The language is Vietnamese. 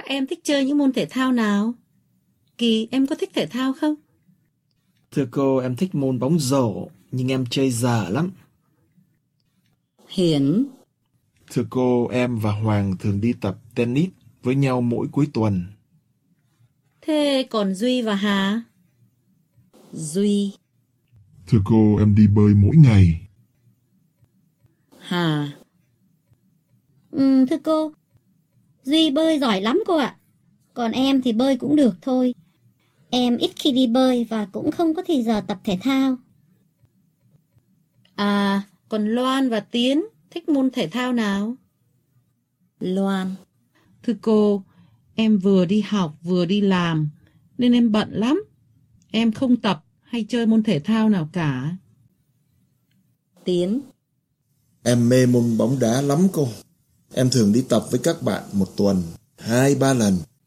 em thích chơi những môn thể thao nào? Kỳ, em có thích thể thao không? Thưa cô, em thích môn bóng rổ, nhưng em chơi dở lắm. Hiển. Thưa cô, em và Hoàng thường đi tập tennis với nhau mỗi cuối tuần. Thế còn Duy và Hà? Duy. Thưa cô, em đi bơi mỗi ngày. Hà. Thưa cô, Duy bơi giỏi lắm cô ạ. Còn em thì bơi cũng được thôi. Em ít khi đi bơi và cũng không có thì giờ tập thể thao. À, còn Loan và Tiến thích môn thể thao nào? Loan. Thưa cô, em vừa đi học vừa đi làm nên em bận lắm. Em không tập hay chơi môn thể thao nào cả. Tiến. Em mê môn bóng đá lắm cô. Em thường đi tập với các bạn một tuần 2-3 lần.